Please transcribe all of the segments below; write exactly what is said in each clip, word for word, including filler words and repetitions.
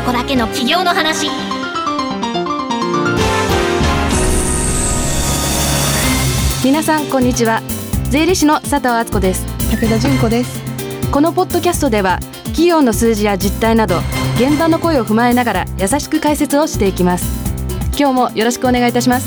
ここだけの企業の話。 皆さんこんにちは。税理士の佐藤敦子です。 武田純子です。 このポッドキャストでは企業の数字や実態など現場の声を踏まえながら優しく解説をしていきます。今日もよろしくお願いいたします。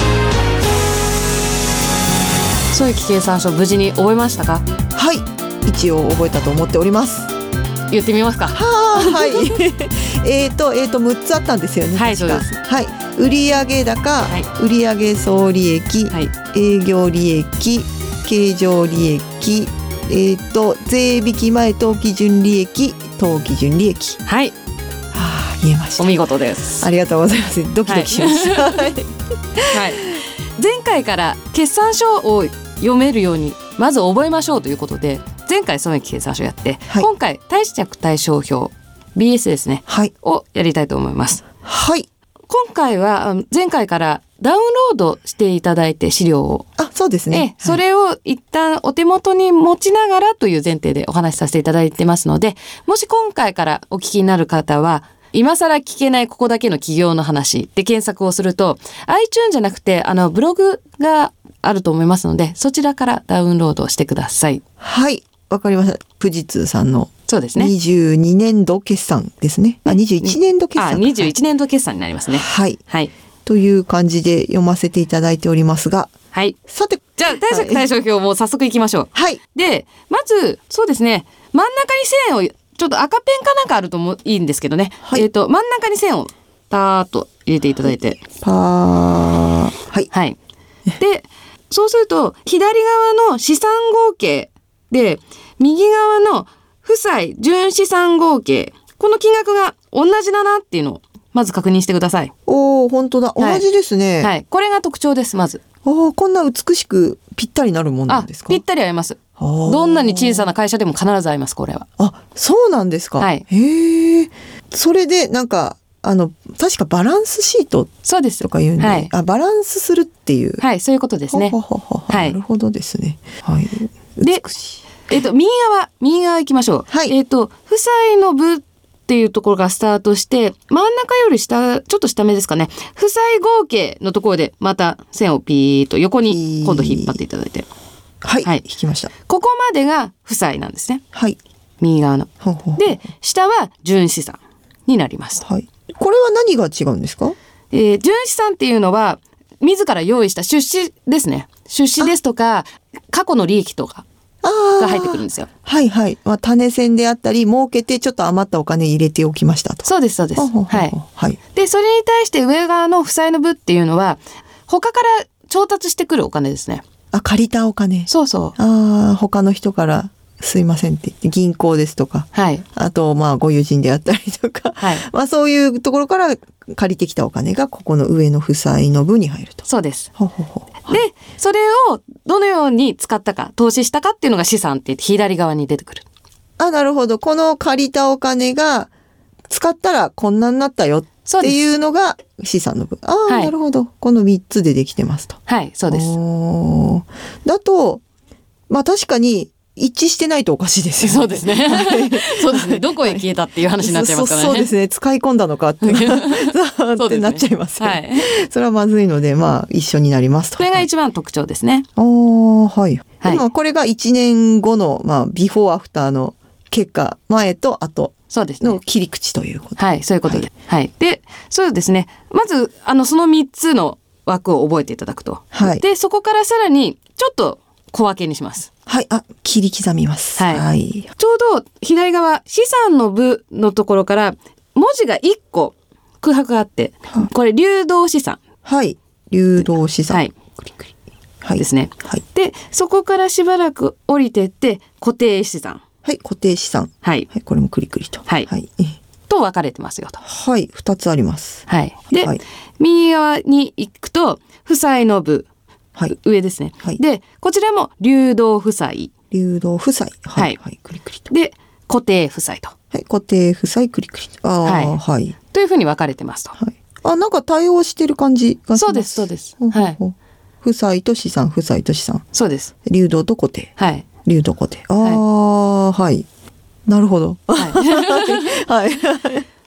損益計算書無事に覚えましたか？ はい、一応覚えたと思っております。 言ってみますか？ はーはいえーとえーとむっつあったんですよね。 はい、そうです。 はい、売上高、はい、売上総利益、はい、営業利益、経常利益、えーと税引き前当期純利益、当期純利益。はい、はあ、言えました。 お見事です。 ありがとうございます。ドキドキしました、はいはい、 前回から決算書を読めるようにまず覚えましょうということで、前回損益計算書やって、はい、今回貸借対照表 ビーエス ですね、はい、をやりたいと思います。 はい、 今回は前回からダウンロードしていただいて資料を、 あ、そうですね、 それを一旦お手元に持ちながらという前提でお話しさせていただいてますので、もし今回からお聞きになる方は今更聞けないここだけの企業の話で検索をすると iTunes じゃなくてあのブログがあると思いますので、そちらからダウンロードしてください。 はい、わかりました。富士通さんのそうですね、 にじゅうにねんど決算ですね。あ、にじゅういちねんど決算、 あ、にじゅういちねんど決算になりますね。 はい、 はい、 という感じで読ませていただいておりますが、 はい、 さて、 じゃあ貸借対照表も早速いきましょう。 はい、 でまずそうですね、真ん中に線をちょっと赤ペンかなんかあるともいいんですけどね、はい、えーと真ん中に線をパーッと入れていただいて、はい、 パー、はい、 はい、でそうすると左側の資産合計で右側の負債純資産合計、この金額が同じだなっていうのをまず確認してください。 おー、本当だ、同じですね。 はいはい、これが特徴です。まず、 おー、こんな美しくぴったりなるもんなんですか？ あ、ぴったり合います。どんなに小さな会社でも必ず合います。これは。 あ、そうなんですか。 はい、 へえ。それでなんかあの確かバランスシートとか言うんで、はい、あ、バランスするっていう、 はい、そういうことですね。 ほほほほ、はい、なるほどですね。はい、 で、えーと、右側右側行きましょう。はい、えーと負債の部っていうところがスタートして、真ん中より下、ちょっと下目ですかね、負債合計のところでまた線をピーッと横に今度引っ張っていただいて、 はい、はい、引きました。 ここまでが負債なんですね。 はい、 右側の。 ほうほうほう。 で下は純資産になります。 はい、これは何が違うんですか？ えー、純資産っていうのは自ら用意した出資ですね。出資ですとか過去の利益とかが入ってくるんですよ。 はいはい、まあ、種銭であったり儲けてちょっと余ったお金入れておきましたと。 そうですそうです。 ほうほうほう、 はいはい、 でそれに対して上側の負債の部っていうのは他から調達してくるお金ですね。 あ、借りたお金。そうそう。あ、他の人からすいませんって言って銀行ですとか、はい、あとまあご友人であったりとか、はい、まあそういうところから借りてきたお金がここの上の負債の部に入ると。 そうです。 ほうほうほう。 でそれをどのように使ったか、投資したかっていうのが資産って言って左側に出てくる。 あ、なるほど。この借りたお金が使ったらこんなになったよっていうのが資産の部。ああ、はい、なるほど。このみっつでできてますと。 はい、そうです。 おだとまあ確かに一致してないとおかしいですよね。 そうですね。そうですね。どこへ消えたっていう話になっちゃいますからね。 そうですね。使い込んだのかってそうってなっちゃいますよね。はい、それはまずいので、まあ一緒になりますと。 これが一番特徴ですね。 おー、はい。はい、でもこれがいちねんごのまあビフォーアフターの結果、前と後の切り口ということ。 はい、そういうことで、はい、はい。で、そうですね。まずあのそのみっつの枠を覚えていただくと。はい。で、そこからさらにちょっと小分けにします。 はい、あ、切り刻みます。 はい。はい、ちょうど左側、資産の部のところから文字がいっこ空白があって、はこれ流動資産。 はい。流動資産。はい。クリクリ。 はい。ですね。はい。で、そこからしばらく降りてって固定資産。 はい、固定資産。はい。はい、これもクリクリと。 はい。はい。と分かれてますよと。 はい、ふたつあります。 はい。で、はい、右側に行くと負債の部。はい、上ですね、はい、でこちらも流動負債流動負債はい、はいはい、クリクリとで固定負債と、 はい、固定負債クリクリあ、はいはい、 というふうに分かれてますと、 はい、あ、なんか対応してる感じがします。 そうですそうです、 ほうほうほう、はい、負債と資産負債と資産そうです。 流動と固定、 はい、 流動固定ああ、はい、はい、なるほどはい、はい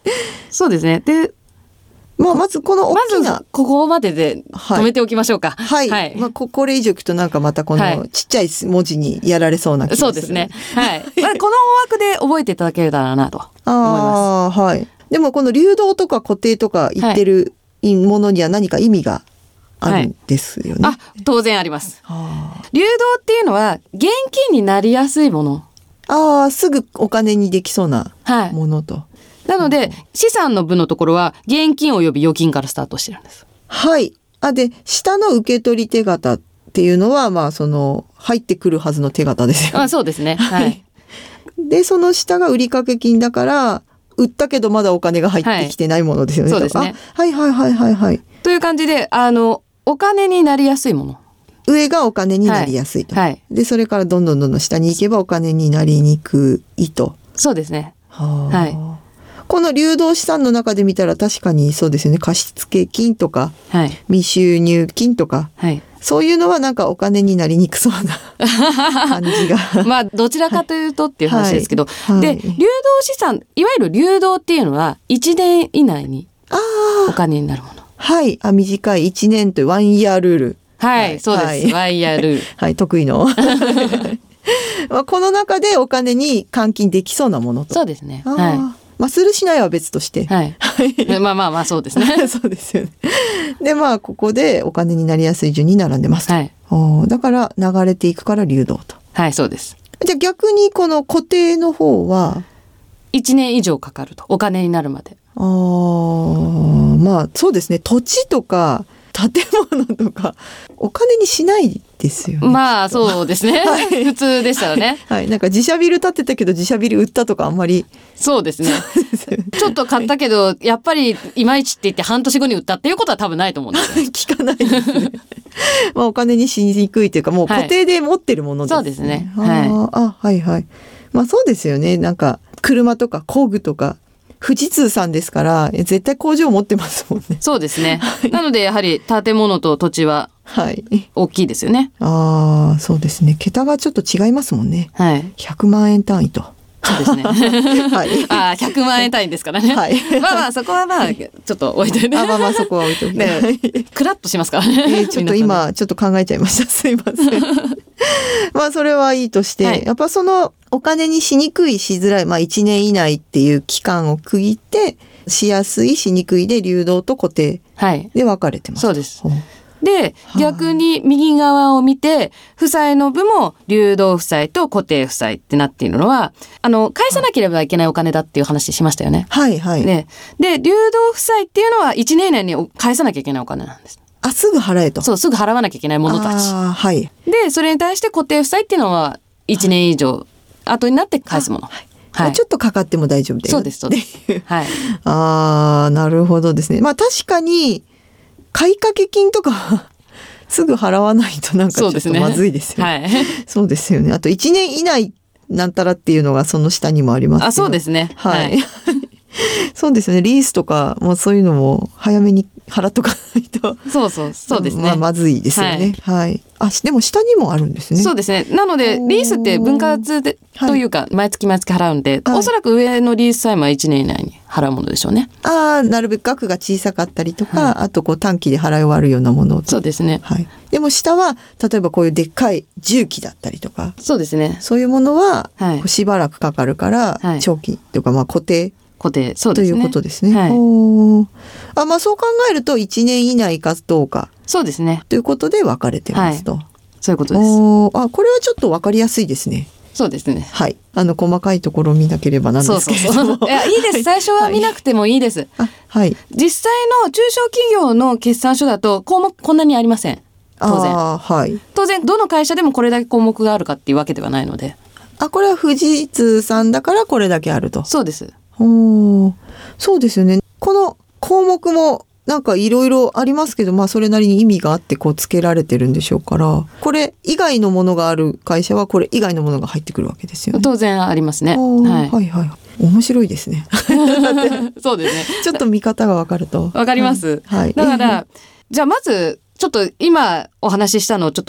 そうですね。で、 まあ、まずこの大きな、 まずここまでで止めておきましょうか。 はい。はい、まあ、ここれ以上いくとなんかまたこのちっちゃい文字にやられそうな気がする。 そうですね。はい。まあ、この大枠で覚えていただけたらなと思います。 ああ、はい。でもこの流動とか固定とか言ってるものには何か意味があるんですよね。 はい、あ、当然あります。流動っていうのは現金になりやすいもの。 ああ、すぐお金にできそうなものと。はい、 なので、資産の分のところは現金及び預金からスタートしてるんです。 はい。あ、で、下の受け取り手形っていうのは、まあ、その、入ってくるはずの手形ですよね。 あ、そうですね。はい。 で、その下が売掛金だから、売ったけどまだお金が入ってきてないものですよね。 はい、そうですね。 はいはいはいはいはい。 という感じで、あの、お金になりやすいもの。 上がお金になりやすいと。はい。で、それからどんどんどんどん下に行けばお金になりにくいと。 そうですね。 はあ。はい。この流動資産の中で見たら確かにそうですよね。貸付金とか、はい、未収入金とか、はい、そういうのはなんかお金になりにくそうな感じが。 まあどちらかというとっていう話ですけど、はいはい、で流動資産、いわゆる流動っていうのはいちねん以内にお金になるもの。 はい、あ、短いいちねんというワンイヤールール。 はい、はい、そうです、はい、ワンイヤールール。 はい、得意の。まあこの中でお金に換金できそうなものと。 そうですね。はい。 まあ、するしないは別として。はい。 まあまあまあ、そうですね。 そうですよね。で、まあ、ここでお金になりやすい順に並んでますと。はい。だから、流れていくから流動と。 はい、そうです。 じゃあ逆に、この固定の方は、 いちねん以上かかると。お金になるまで。 ああ、まあ、そうですね。土地とか、建物とか、お金にしないですよね。 まあ、そうですね。はい、普通でしたらね。 はい。なんか自社ビル建てたけど自社ビル売ったとかあんまり。 そうですね。ちょっと買ったけど、やっぱりいまいちって言って半年後に売ったっていうことは多分ないと思うんですよ。 聞かないですね。まあ、お金にしにくいというか、もう固定で持ってるものですね。 はい、そうですね。 はい。あ、はいはい。まあそうですよね。なんか、車とか工具とか、富士通さんですから絶対工場持ってますもんね。 そうですね。はい、なのでやはり建物と土地は大きいですよね。 はい、ああ、そうですね。桁がちょっと違いますもんね。はい。ひゃくまんえん単位と。 そうですね。はい。ああ、ひゃくまんえん単位ですからね。はい。まあまあそこはまあちょっと置いといて。 あ、まあまあそこは置いといて。ね、 クラッとしますからね。 えー、ちょっと今ちょっと考えちゃいました。すいません。まあそれはいいとして、はい、やっぱそのお金にしにくいしづらい、まあいちねん以内っていう期間を区切ってしやすいしにくいで流動と固定で分かれてます。 はい、そうです。で、逆に右側を見て負債の部も流動負債と固定負債ってなっているのは、あの返さなければいけないお金だっていう話しましたよね。 はいはい。 ね、で流動負債っていうのはいちねん以内に返さなきゃいけないお金なんです。 あ、すぐ払えと。 そう、すぐ払わなきゃいけないものたち。 あ、はい。 で、それに対して固定負債っていうのはいちねん以上後になって返すもの。はいはい、ちょっとかかっても大丈夫だよ。 そうです、そうです。はい。 ああ、なるほどですね。まあ確かに買掛金とかすぐ払わないとなんかちょっとまずいですよね。はい。そうですよね。あといちねん以内なんたらっていうのがその下にもありますけど。 あ、そうですね。 はい。はい、そうですね。リースとかもそういうのも早めに払っとかないと。 そうそう、そうですね。 まあ、まずいですよね。はい。はい、あ、でも下にもあるんですね。 そうですね。なので、リースって分割で、というか、毎月毎月払うんで、はい、おそらく上のリース債務はいちねん以内に払うものでしょうね。 ああ、なるべく額が小さかったりとか、はい、あとこう短期で払い終わるようなもの。 そうですね。 はい。でも下は、例えばこういうでっかい重機だったりとか。 そうですね。 そういうものは、はい、しばらくかかるから、はい、長期というか、まあ固定。 固定、そうですね。 ということですね。はい、あ、まあそう考えるといちねん以内かどうか。 そうですね。 ということで分かれてますと。はい、 そういうことです。 あ、これはちょっと分かりやすいですね。 そうですね。 はい。あの細かいところを見なければなんですけれども。 そうそうそう。いや、いいです。最初は見なくてもいいです。はい、あ、はい。実際の中小企業の決算書だと項目こんなにありません。当然。あ、はい。当然どの会社でもこれだけ項目があるかっていうわけではないので。 あ、これは富士通さんだからこれだけあると。 そうです。 お、そうですよね。この項目もなんかいろいろありますけど、まあそれなりに意味があってこう付けられてるんでしょうから、これ以外のものがある会社はこれ以外のものが入ってくるわけですよね。 当然ありますね。 はい、はいはい。面白いですね。 そうですね。 ちょっと見方がわかると。 わかります。はい。だからじゃあまずちょっと今お話ししたのをちょっと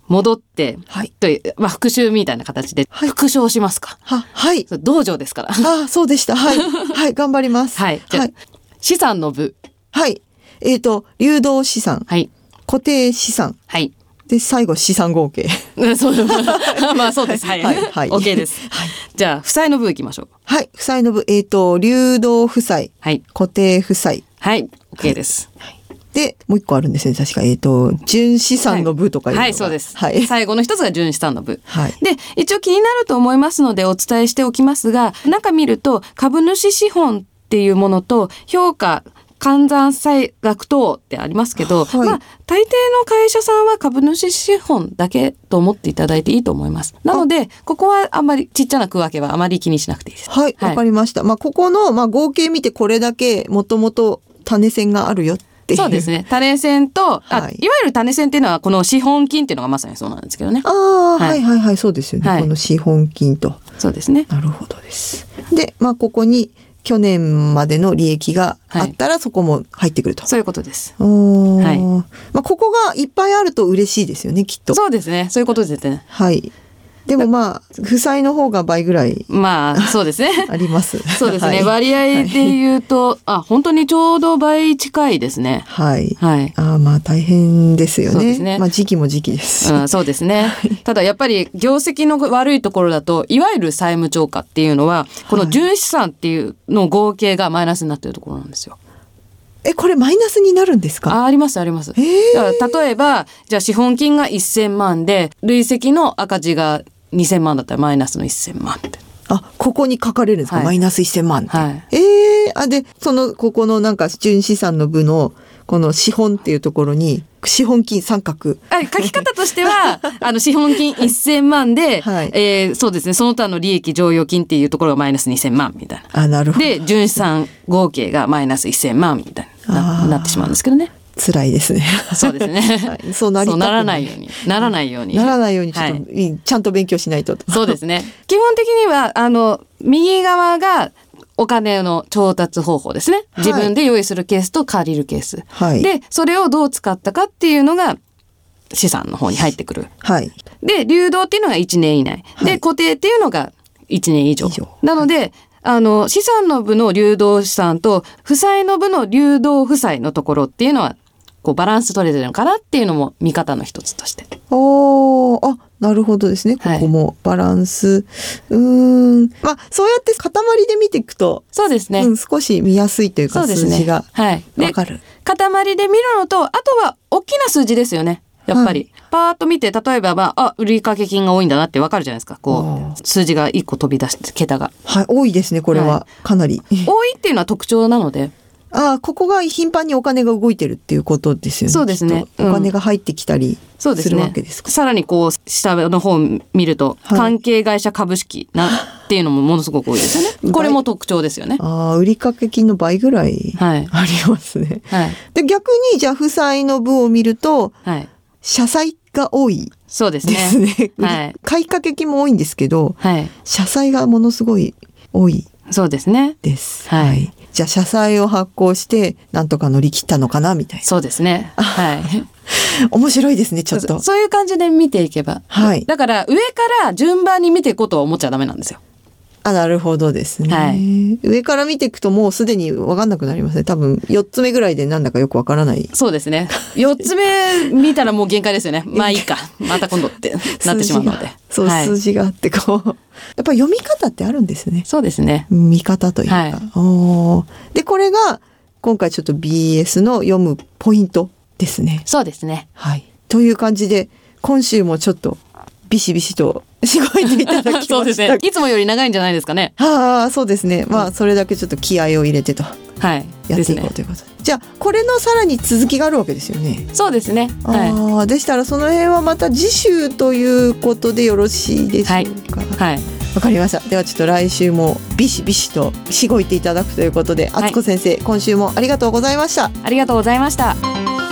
戻って、 はい、 という、まあ、復習みたいな形で復唱しますか。 は、はい。 道場ですから。 あ、そうでした。はい。はい、頑張ります。 はい。じゃあ、はい、資産の部。 はい。えっと、流動資産。 はい。 固定資産。 はい。 で、最後、資産合計。 そう。まあ、そうです。はい。はい。はい、OK です。はい。じゃあ、負債の部いきましょう。 はい。負債の部、えっと、流動負債。 はい。 固定負債。 はい。OK です。 はい。で、もう一個あるんですね。確か、えっと、純資産の部とかいうのが、 はい、はい、そうです。 はい。 最後の一つが純資産の部。 はい。 で、一応気になると思いますのでお伝えしておきますが、中見ると、株主資本っていうものと、評価、換算債額等ってありますけど、はい、まあ、大抵の会社さんは株主資本だけと思っていただいていいと思います。なので、ここはあんまりちっちゃな区分けはあまり気にしなくていいです。 はい、わ、はい、かりました。まあ、ここの、まあ、合計見てこれだけもともと種銭があるよっていう。 そうですね。種銭と、あ、はい、いわゆる種銭っていうのはこの資本金っていうのがまさにそうなんですけどね。 ああ、はい、はいはいはい、そうですよね。はい、この資本金と。 そうですね。 なるほどです。で、まあ、ここに、去年までの利益があったらそこも入ってくると。 はい、そういうことです。 はい。まあ、ここがいっぱいあると嬉しいですよね、きっと。 そうですね。そういうことですね。 はい。でもまあ、負債の方が倍ぐらい。 まあ、そうですね。 あります。 そうですね。はい、割合で言うと、はい、あ、本当にちょうど倍近いですね。 はい。 はい。 あ、まあ大変ですよね。 そうですね。 まあ時期も時期です。 うん、そうですね。ただやっぱり業績の悪いところだと、いわゆる債務超過っていうのは、この純資産っていうの合計がマイナスになっているところなんですよ。 え、これマイナスになるんですか？ あ、ありますあります。だから例えば、じゃあ資本金がせんまんで、累積の赤字がにせんまんだったらマイナスのせんまんって。 あ、ここに書かれるんですか？はい、マイナスせんまんって。 はい、 ええー、あ、で、その、ここのなんか純資産の部の、この資本っていうところに、資本金三角。 あ、書き方としては、あの、資本金せんまんで、はい、えー、そうですね、その他の利益剰余金っていうところがマイナスにせんまんみたいな。 あ、なるほど。 で、純資産合計がマイナスせんまんみたいな、なってしまうんですけどね。 辛いですね。 そうですね。 はい、そうなりたくない。 そうならないように。ならないように。 ならないようにちょっと、はい、ちゃんと勉強しないと。 そうですね。基本的には、あの、右側がお金の調達方法ですね。自分で用意するケースと借りるケース。はい、で、それをどう使ったかっていうのが資産の方に入ってくる。はい、で、流動っていうのがいちねん以内。はい、で、固定っていうのがいちねん以上。以上なので、はい、あの、資産の部の流動資産と、負債の部の流動負債のところっていうのは、こうバランス取れてるのかなっていうのも見方の一つとして。 おー、あ、なるほどですね。ここもバランス。はい、うーん。まあ、そうやって塊で見ていくと。 そうですね。 うん、少し見やすいというか、数字が。はい。わかる。 塊で見るのと、あとは大きな数字ですよね。やっぱり。はい、パーッと見て、例えば、まあ、あ、売掛金が多いんだなってわかるじゃないですか。こう、数字がいっこ飛び出して、桁が。 はい、多いですね、これは。はい、かなり。 多いっていうのは特徴なので。 ああ、ここが頻繁にお金が動いてるっていうことですよね。 そうですね。 お金が入ってきたりするわけですか。 そうですね。さらにこう下の方を見ると、はい、関係会社株式なっていうのもものすごく多いですよね。これも特徴ですよね。 ああ、売掛金の倍ぐらいありますね。はい、で逆にじゃあ負債の部を見ると、はい、社債が多い。 そうですね。 ですね。はい、買掛金も多いんですけど、はい、社債がものすごい多い。 そうですね。 です。はい。じゃあ社債を発行してなんとか乗り切ったのかなみたいな。 そうですね。はい。 面白いですね、ちょっと。 そう、そういう感じで見ていけば。はい。だから上から順番に見ていこうとは思っちゃダメなんですよ。 あ、なるほどですね。はい、上から見ていくともうすでに分かんなくなりますね。多分よっつめぐらいでなんだかよく分からない。 そうですね。よっつめ見たらもう限界ですよね。まあいいか。また今度ってなってしまうので。 そう、はい、数字があってこう。やっぱり読み方ってあるんですね。 そうですね。 見方というか。はい、おで、これが今回ちょっと ビーエス の読むポイントですね。 そうですね。 はい。という感じで今週もちょっとビシビシとしごいていただきました。 そうですね。いつもより長いんじゃないですかね。 はあ、そうですね。まあそれだけちょっと気合を入れてと、はい、やっていこうということで。じゃあこれのさらに続きがあるわけですよね。 そうですね。 はい、ああ、でしたらその辺はまた次週ということでよろしいでしょうか。はい。はい、わかりました。ではちょっと来週もビシビシとしごいていただくということで、あつこ先生、今週もありがとうございました。 ありがとうございました。